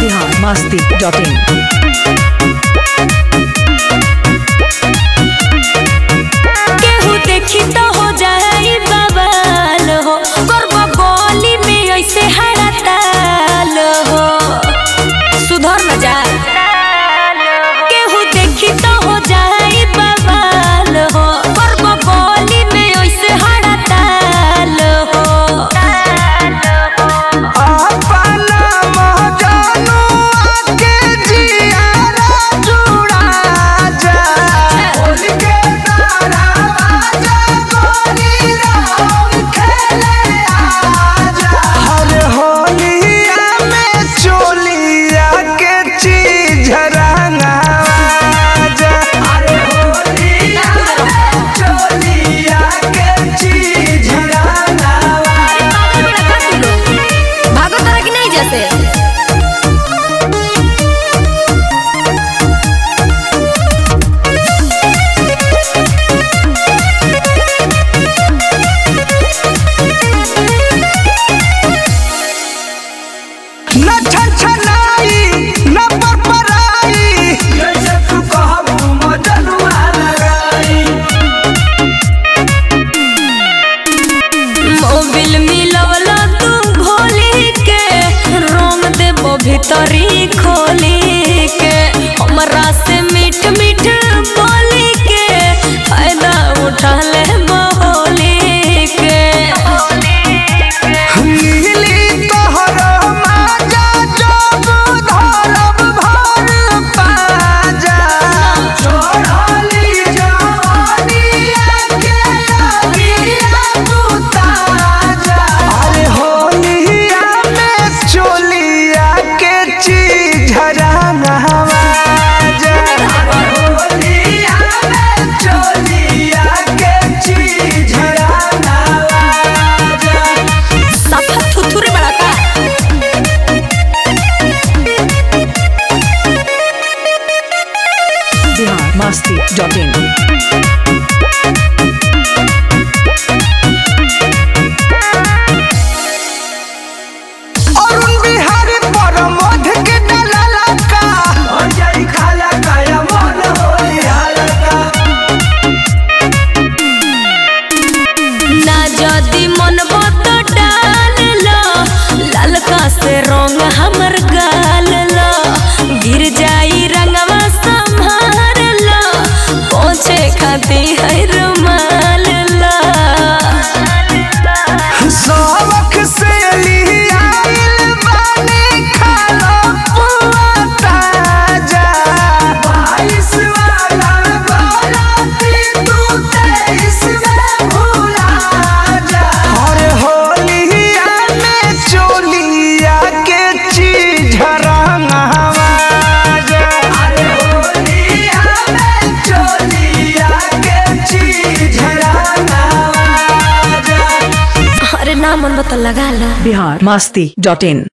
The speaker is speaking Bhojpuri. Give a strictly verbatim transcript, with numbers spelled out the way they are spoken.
बिहार मस्ती डॉट इन। केहू देखी तो हो जाई बवाल हो, करबा गली में ऐसे हड़ताल हो, सुधर न जा। केहू देखी तो हो जाई बवाल हो, करबा गली में ऐसे हड़ताल हो। भीतरी खोली के हमरा से मीठ मीठ बोली के फायदा उठा ले बोली के। नीली तोहर माजा जब धरब भर पाजा, छोड़ली जवानिया के अगिया तू ताजा। अरे होलिया में चोलिया के चीज हराना हवाजा, होलिया में चोलिया के चीज हराना हवाजा। सफा थुथुरे बड़ा का बिहार मस्ती डॉट इन। अरुण बिहारी पर मध के डलाला का हो जाई खाला काया मन होई हालका। ना जदी मन बत डाल लो, ललका से रंग हमर गाल लो, गिर जाई रंगवा संभार लो, पोछे खाती है रुमाल लो। सबक से लियाइल बानी खालो पुआ ताजा, बाईस वाला गलती तू तेईस में भुला जा। अरे होलिया में चोलिया के चीज रंग हवाजा, अरे होलिया में चोलिया के चीज रंग हवाजा। अरे ना मन बता लगा ला। बिहार मस्ती डॉट इन।